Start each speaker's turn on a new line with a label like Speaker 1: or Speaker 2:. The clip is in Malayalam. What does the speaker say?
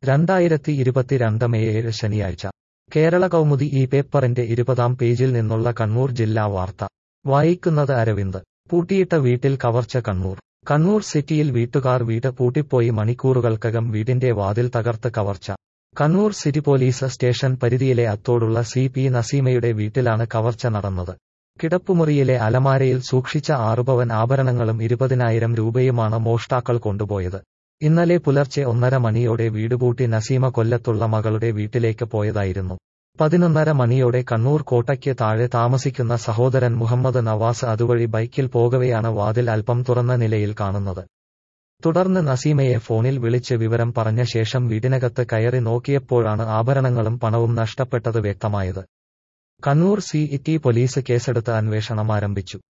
Speaker 1: 2022 മെയ് 7 ശനിയാഴ്ച കേരള കൗമുദി ഈ പേപ്പറിന്റെ 20-ാം പേജിൽ നിന്നുള്ള കണ്ണൂർ ജില്ലാ വാർത്ത വായിക്കുന്നത് അരവിന്ദ്. പൂട്ടിയിട്ട വീട്ടിൽ കവർച്ച. കണ്ണൂർ സിറ്റിയിൽ വീട്ടുകാർ വീട് പൂട്ടിപ്പോയി മണിക്കൂറുകൾക്കകം വീടിന്റെ വാതിൽ തകർത്ത് കവർച്ച. കണ്ണൂർ സിറ്റി പോലീസ് സ്റ്റേഷൻ പരിധിയിലെ അത്തോടുള്ള CP നസീമയുടെ വീട്ടിലാണ് കവർച്ച നടന്നത്. കിടപ്പുമുറിയിലെ അലമാരയിൽ സൂക്ഷിച്ച 6 പവൻ ആഭരണങ്ങളും 20,000 രൂപയുമാണ് മോഷ്ടാക്കൾ കൊണ്ടുപോയത്. ഇന്നലെ പുലർച്ചെ 1:30 മണിയോടെ വീടുപൂട്ടി നസീമ കൊല്ലത്തുള്ള മകളുടെ വീട്ടിലേക്ക് പോയതായിരുന്നു. 11:30 മണിയോടെ കണ്ണൂർ കോട്ടയ്ക്ക് താഴെ താമസിക്കുന്ന സഹോദരൻ മുഹമ്മദ് നവാസ് അതുവഴി ബൈക്കിൽ പോകവെയാണ് വാതിൽ അല്പം തുറന്ന നിലയിൽ കാണുന്നത്. തുടർന്ന് നസീമയെ ഫോണിൽ വിളിച്ച് വിവരം പറഞ്ഞ ശേഷം വീടിനകത്ത് കയറി നോക്കിയപ്പോഴാണ് ആഭരണങ്ങളും പണവും നഷ്ടപ്പെട്ടത് വ്യക്തമായത്. കണ്ണൂർ സിറ്റി പോലീസ് കേസെടുത്ത് അന്വേഷണം ആരംഭിച്ചു.